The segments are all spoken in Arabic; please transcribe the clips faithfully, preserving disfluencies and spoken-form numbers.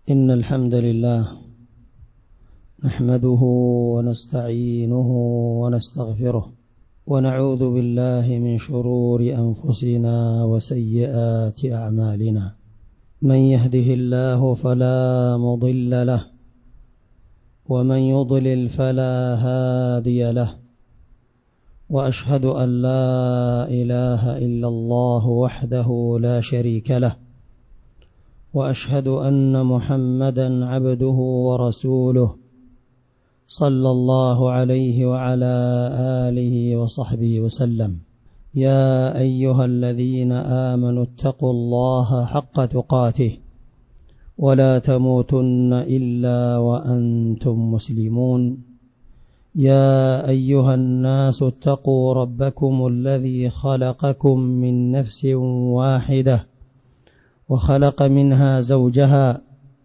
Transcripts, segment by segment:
إن الحمد لله نحمده ونستعينه ونستغفره ونعوذ بالله من شرور أنفسنا وسيئات أعمالنا. من يهده الله فلا مضل له ومن يضلل فلا هادي له، وأشهد أن لا إله إلا الله وحده لا شريك له، وأشهد أن محمدًا عبده ورسوله صلى الله عليه وعلى آله وصحبه وسلم. يا أيها الذين آمنوا اتقوا الله حق تقاته ولا تموتن إلا وأنتم مسلمون. يا أيها الناس اتقوا ربكم الذي خلقكم من نفس واحدة وخلق منها زوجها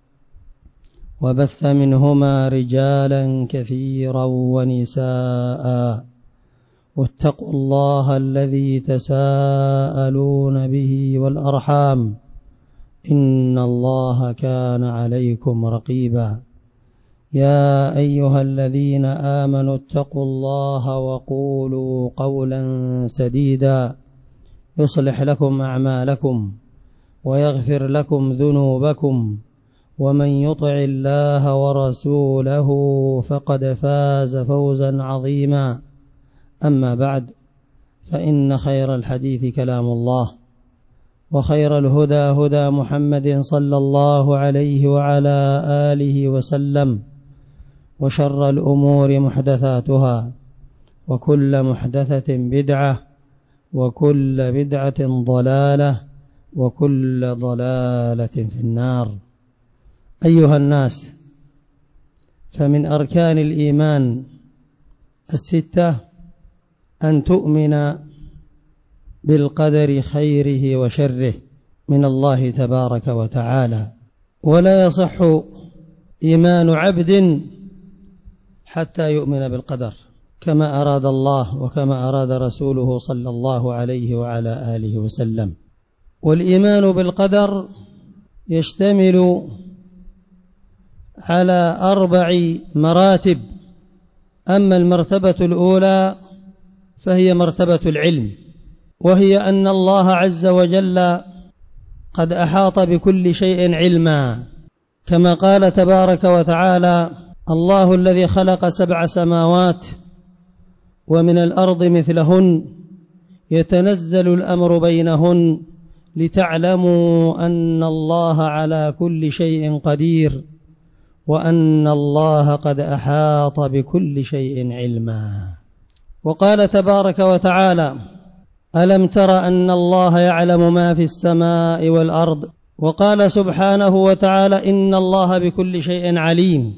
وبث منهما رجالا كثيرا ونساء، واتقوا الله الذي تساءلون به والأرحام إن الله كان عليكم رقيبا. يا أيها الذين آمنوا اتقوا الله وقولوا قولا سديدا يصلح لكم أعمالكم ويغفر لكم ذنوبكم، ومن يطع الله ورسوله فقد فاز فوزا عظيما. أما بعد، فإن خير الحديث كلام الله، وخير الهدى هدى محمد صلى الله عليه وعلى آله وسلم، وشر الأمور محدثاتها، وكل محدثة بدعة، وكل بدعة ضلالة، وكل ضلالة في النار. أيها الناس، فمن أركان الإيمان الستة أن تؤمن بالقدر خيره وشره من الله تبارك وتعالى، ولا يصح إيمان عبد حتى يؤمن بالقدر كما أراد الله وكما أراد رسوله صلى الله عليه وعلى آله وسلم. والإيمان بالقدر يشتمل على أربع مراتب. أما المرتبة الأولى فهي مرتبة العلم، وهي أن الله عز وجل قد أحاط بكل شيء علما، كما قال تبارك وتعالى: الله الذي خلق سبع سماوات ومن الأرض مثلهن يتنزل الأمر بينهن لتعلموا أن الله على كل شيء قدير وأن الله قد أحاط بكل شيء علما. وقال تبارك وتعالى: ألم تر أن الله يعلم ما في السماء والأرض. وقال سبحانه وتعالى: إن الله بكل شيء عليم.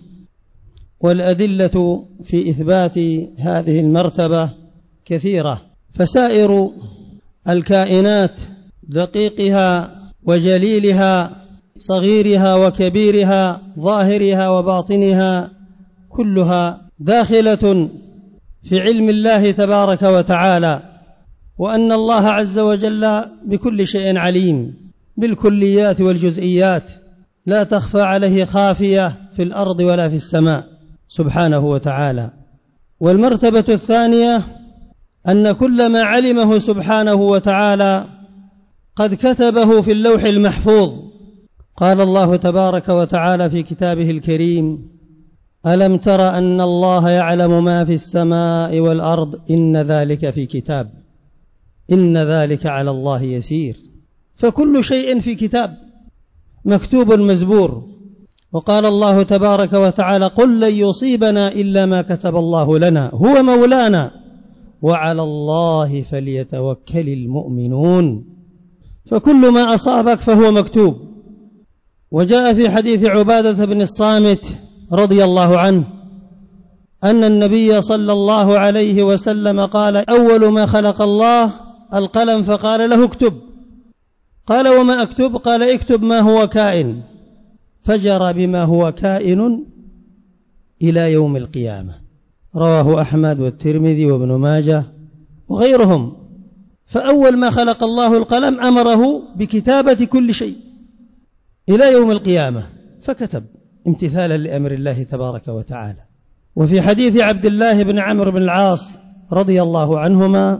والأدلة في إثبات هذه المرتبة كثيرة، فسائر الكائنات دقيقها وجليلها، صغيرها وكبيرها، ظاهرها وباطنها، كلها داخلة في علم الله تبارك وتعالى، وأن الله عز وجل بكل شيء عليم بالكليات والجزئيات، لا تخفى عليه خافية في الأرض ولا في السماء سبحانه وتعالى. والمرتبة الثانية أن كل ما علمه سبحانه وتعالى قد كتبه في اللوح المحفوظ. قال الله تبارك وتعالى في كتابه الكريم: ألم تر أن الله يعلم ما في السماء والأرض إن ذلك في كتاب إن ذلك على الله يسير. فكل شيء في كتاب مكتوب مزبور. وقال الله تبارك وتعالى: قل لن يصيبنا إلا ما كتب الله لنا هو مولانا وعلى الله فليتوكل المؤمنون. فكل ما أصابك فهو مكتوب. وجاء في حديث عبادة بن الصامت رضي الله عنه أن النبي صلى الله عليه وسلم قال: أول ما خلق الله القلم، فقال له: اكتب. قال: وما أكتب؟ قال: اكتب ما هو كائن. فجرى بما هو كائن إلى يوم القيامة. رواه أحمد والترمذي وابن ماجه وغيرهم. فأول ما خلق الله القلم أمره بكتابة كل شيء إلى يوم القيامة. فكتب امتثالا لأمر الله تبارك وتعالى. وفي حديث عبد الله بن عمرو بن العاص رضي الله عنهما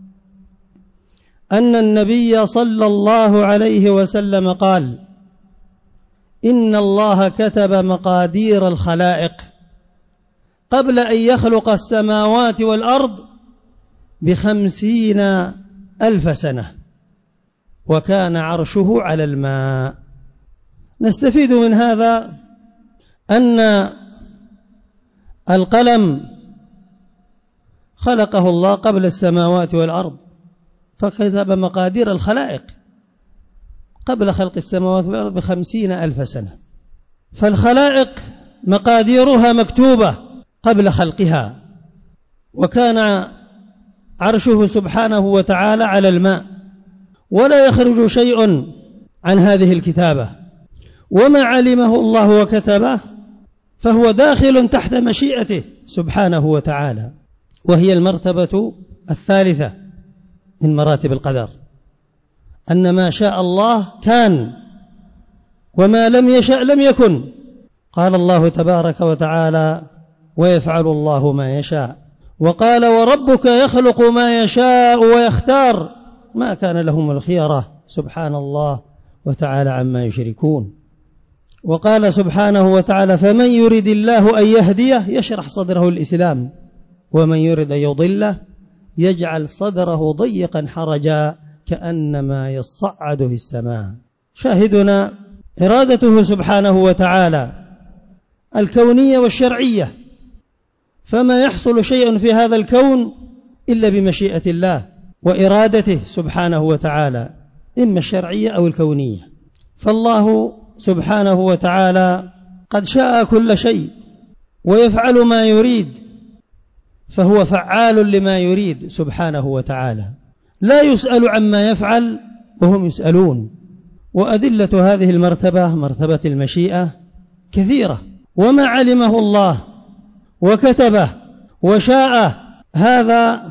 أن النبي صلى الله عليه وسلم قال: إن الله كتب مقادير الخلائق قبل أن يخلق السماوات والأرض بخمسين ألف سنة، وكان عرشه على الماء. نستفيد من هذا أن القلم خلقه الله قبل السماوات والأرض، فكتب مقادير الخلائق قبل خلق السماوات والأرض بخمسين ألف سنة، فالخلائق مقاديرها مكتوبة قبل خلقها، وكان عرشه سبحانه وتعالى على الماء، ولا يخرج شيء عن هذه الكتابة، وما علمه الله وكتبه فهو داخل تحت مشيئته سبحانه وتعالى، وهي المرتبة الثالثة من مراتب القدر، أن ما شاء الله كان وما لم يشأ لم يكن. قال الله تبارك وتعالى: ويفعل الله ما يشاء. وقال: وربك يخلق ما يشاء ويختار ما كان لهم الخيرة سبحان الله وتعالى عما يشركون. وقال سبحانه وتعالى: فمن يرد الله أن يهديه يشرح صدره الإسلام، ومن يرد أن يضله يجعل صدره ضيقا حرجا كأنما يصعد في السماء. شاهدنا إرادته سبحانه وتعالى الكونية والشرعية، فما يحصل شيء في هذا الكون إلا بمشيئة الله وإرادته سبحانه وتعالى، إما الشرعية أو الكونية. فالله سبحانه وتعالى قد شاء كل شيء ويفعل ما يريد، فهو فعال لما يريد سبحانه وتعالى، لا يسأل عما يفعل وهم يسألون. وأدلة هذه المرتبة مرتبة المشيئة كثيرة، وما علمه الله وكتبه وشاء هذا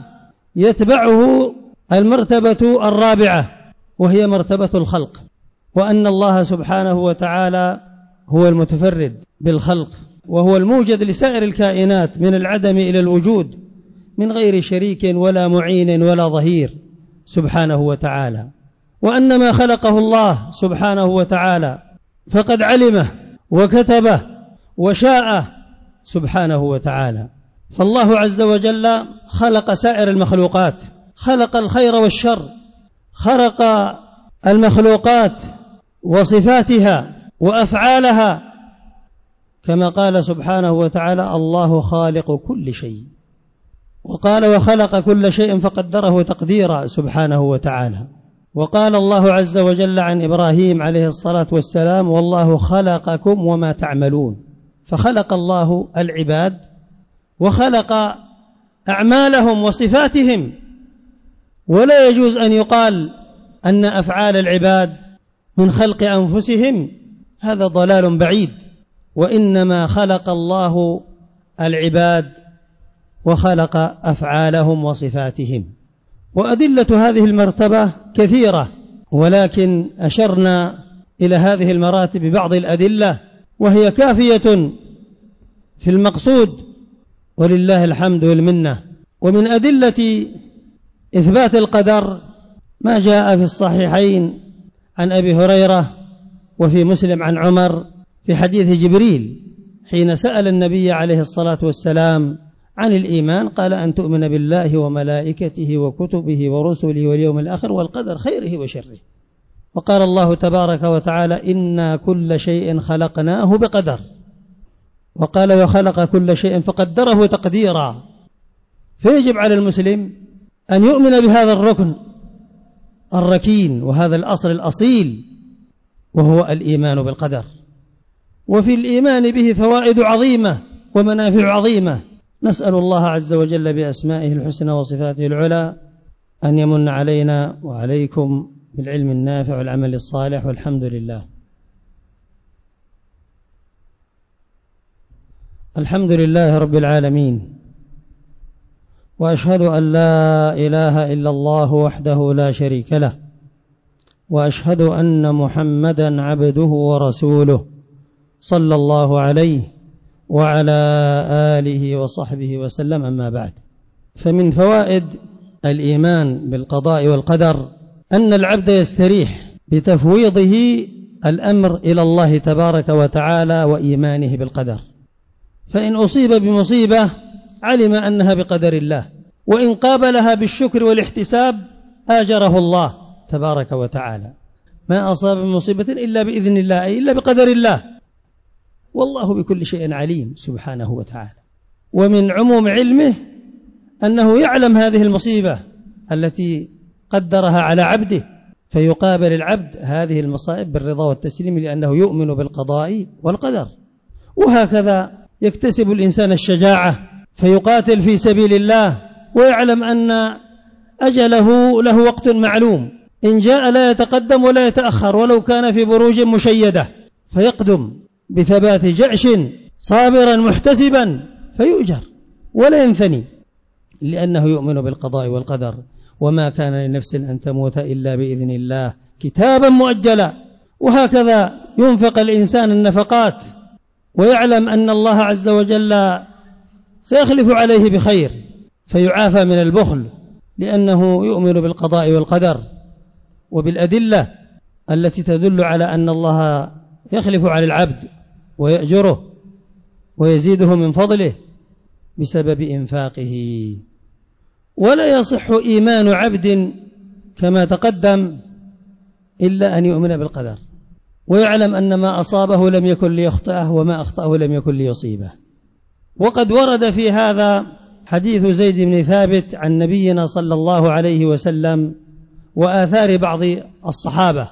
يتبعه المرتبة الرابعة، وهي مرتبة الخلق، وأن الله سبحانه وتعالى هو المتفرد بالخلق، وهو الموجد لسائر الكائنات من العدم إلى الوجود من غير شريك ولا معين ولا ظهير سبحانه وتعالى. وأن ما خلقه الله سبحانه وتعالى فقد علمه وكتبه وشاء سبحانه وتعالى. فالله عز وجل خلق سائر المخلوقات، خلق الخير والشر، خلق المخلوقات وصفاتها وأفعالها، كما قال سبحانه وتعالى: الله خالق كل شيء. وقال: وخلق كل شيء فقدره تقديرا سبحانه وتعالى. وقال الله عز وجل عن إبراهيم عليه الصلاة والسلام: والله خلقكم وما تعملون. فخلق الله العباد وخلق أعمالهم وصفاتهم، ولا يجوز أن يقال أن أفعال العباد من خلق أنفسهم، هذا ضلال بعيد، وإنما خلق الله العباد وخلق أفعالهم وصفاتهم. وأدلة هذه المرتبة كثيرة، ولكن أشرنا إلى هذه المراتب ببعض الأدلة، وهي كافية في المقصود ولله الحمد والمنة. ومن أدلة إثبات القدر ما جاء في الصحيحين عن أبي هريرة وفي مسلم عن عمر في حديث جبريل حين سأل النبي عليه الصلاة والسلام عن الإيمان، قال: أن تؤمن بالله وملائكته وكتبه ورسله واليوم الآخر والقدر خيره وشره. وقال الله تبارك وتعالى: إنا كل شيء خلقناه بقدر. وقال: وخلق كل شيء فقدره تقديرا. فيجب على المسلم أن يؤمن بهذا الركن الركين وهذا الأصل الأصيل، وهو الإيمان بالقدر. وفي الإيمان به فوائد عظيمة ومنافع عظيمة. نسأل الله عز وجل بأسمائه الحسنى وصفاته العلى أن يمن علينا وعليكم بالعلم النافع والعمل الصالح، والحمد لله. الحمد لله رب العالمين، وأشهد أن لا إله إلا الله وحده لا شريك له، وأشهد أن محمدا عبده ورسوله صلى الله عليه وعلى آله وصحبه وسلم. أما بعد، فمن فوائد الإيمان بالقضاء والقدر أن العبد يستريح بتفويضه الأمر إلى الله تبارك وتعالى وإيمانه بالقدر، فإن أصيب بمصيبة علم أنها بقدر الله، وإن قابلها بالشكر والاحتساب آجره الله تبارك وتعالى. ما أصاب من مصيبة إلا بإذن الله، أي إلا بقدر الله، والله بكل شيء عليم سبحانه وتعالى. ومن عموم علمه أنه يعلم هذه المصيبة التي قدرها على عبده، فيقابل العبد هذه المصائب بالرضا والتسليم لأنه يؤمن بالقضاء والقدر. وهكذا يكتسب الإنسان الشجاعة فيقاتل في سبيل الله ويعلم أن أجله له وقت معلوم، إن جاء لا يتقدم ولا يتأخر ولو كان في بروج مشيدة، فيقدم بثبات جأش صابرا محتسبا فيؤجر ولا ينثني، لأنه يؤمن بالقضاء والقدر. وما كان لنفس أن تموت إلا بإذن الله كتابا مؤجلا. وهكذا ينفق الإنسان النفقات ويعلم أن الله عز وجل سيخلف عليه بخير، فيعافى من البخل لأنه يؤمن بالقضاء والقدر وبالأدلة التي تدل على أن الله يخلف على العبد ويأجره ويزيده من فضله بسبب إنفاقه. ولا يصح إيمان عبد كما تقدم إلا أن يؤمن بالقدر ويعلم أن ما أصابه لم يكن ليخطئه وما أخطأه لم يكن ليصيبه. وقد ورد في هذا حديث زيد بن ثابت عن نبينا صلى الله عليه وسلم وآثار بعض الصحابة،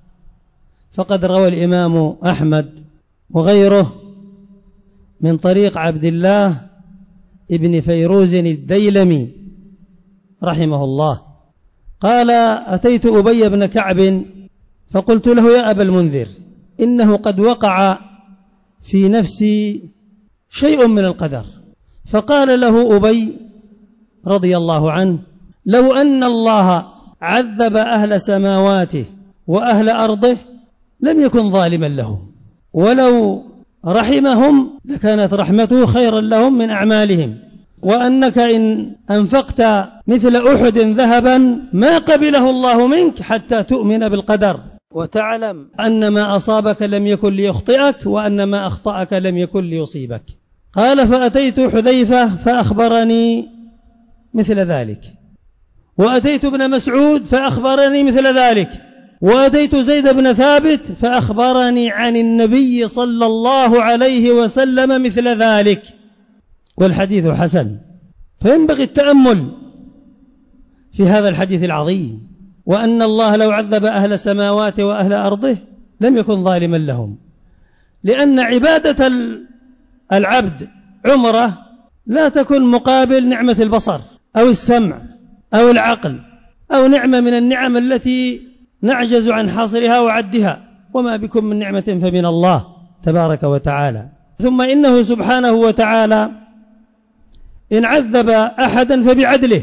فقد روى الإمام أحمد وغيره من طريق عبد الله ابن فيروز الديلمي رحمه الله قال: أتيت أبي بن كعب فقلت له: يا أبا المنذر، إنه قد وقع في نفسي شيء من القدر. فقال له أبي رضي الله عنه: لو أن الله عذب أهل سماواته وأهل أرضه لم يكن ظالما لهم، ولو رحمهم لكانت رحمته خيرا لهم من أعمالهم، وأنك إن أنفقت مثل أحد ذهبا ما قبله الله منك حتى تؤمن بالقدر وتعلم أن ما أصابك لم يكن ليخطئك وأن ما أخطأك لم يكن ليصيبك. قال: فأتيت حذيفة فأخبرني مثل ذلك، وأتيت ابن مسعود فأخبرني مثل ذلك، وأتيت زيد بن ثابت فأخبرني عن النبي صلى الله عليه وسلم مثل ذلك، والحديث حسن. فينبغي التأمل في هذا الحديث العظيم، وأن الله لو عذب أهل السماوات وأهل أرضه لم يكن ظالما لهم، لأن عبادة العبد عمره لا تكن مقابل نعمة البصر أو السمع أو العقل أو نعمة من النعم التي نعجز عن حصرها وعدها، وما بكم من نعمة فمن الله تبارك وتعالى. ثم إنه سبحانه وتعالى إن عذب أحدا فبعدله،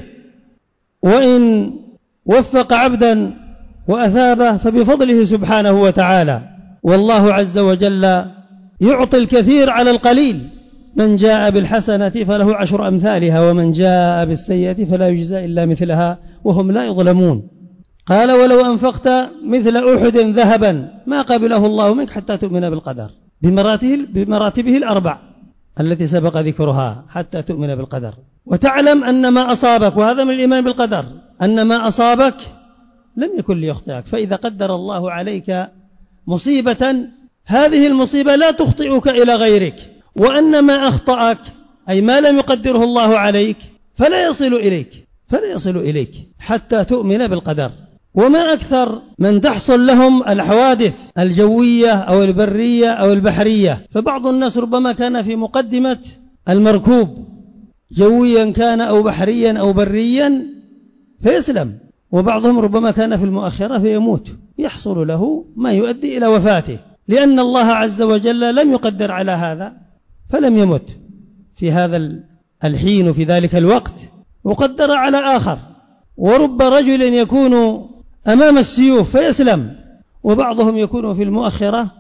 وإن وفق عبدا وأثابه فبفضله سبحانه وتعالى. والله عز وجل يعطي الكثير على القليل، من جاء بالحسنة فله عشر أمثالها ومن جاء بالسيئة فلا يجزى إلا مثلها وهم لا يظلمون. قال: ولو أنفقت مثل أحد ذهبا ما قبله الله منك حتى تؤمن بالقدر، بمراتبه الأربع التي سبق ذكرها، حتى تؤمن بالقدر وتعلم أن ما أصابك، وهذا من الإيمان بالقدر، أن ما أصابك لم يكن ليخطئك. فإذا قدر الله عليك مصيبة هذه المصيبة لا تخطئك إلى غيرك، وأن ما أخطأك أي ما لم يقدره الله عليك فلا يصل إليك فلا يصل إليك حتى تؤمن بالقدر. وما أكثر من تحصل لهم الحوادث الجوية أو البرية أو البحرية، فبعض الناس ربما كان في مقدمة المركوب جويا كان أو بحريا أو بريا فيسلم، وبعضهم ربما كان في المؤخرة فيموت، يحصل له ما يؤدي إلى وفاته، لأن الله عز وجل لم يقدر على هذا فلم يمت في هذا الحين وفي ذلك الوقت، وقدر على آخر. ورب رجل يكون أمام السيوف فيسلم، وبعضهم يكون في المؤخرة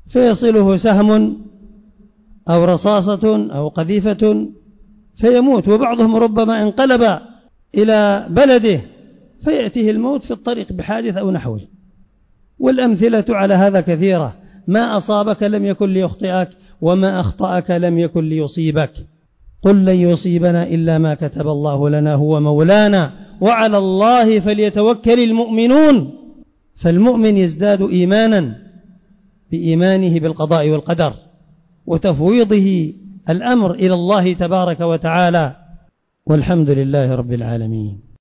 فيصله سهم أو رصاصة أو قذيفة فيموت، وبعضهم ربما انقلب إلى بلده فيأتيه الموت في الطريق بحادث أو نحوه. والأمثلة على هذا كثيرة، ما أصابك لم يكن ليخطئك، وما أخطأك لم يكن ليصيبك. قل لن يصيبنا إلا ما كتب الله لنا هو مولانا وعلى الله فليتوكل المؤمنون. فالمؤمن يزداد إيمانا بإيمانه بالقضاء والقدر وتفويضه الأمر إلى الله تبارك وتعالى، والحمد لله رب العالمين.